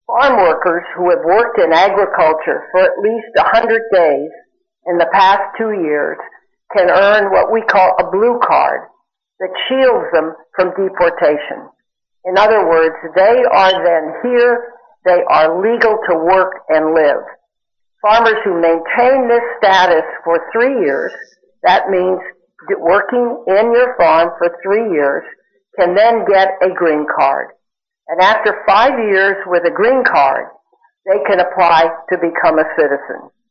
Farm workers who have worked in agriculture for at least 100 days in the past 2 years can earn what we call a blue card that shields them from deportation. In other words, they are then here, they are legal to work and live. Farmers who maintain this status for 3 years, that means working in your farm for 3 years, can then get a green card. And after 5 years with a green card, they can apply to become a citizen.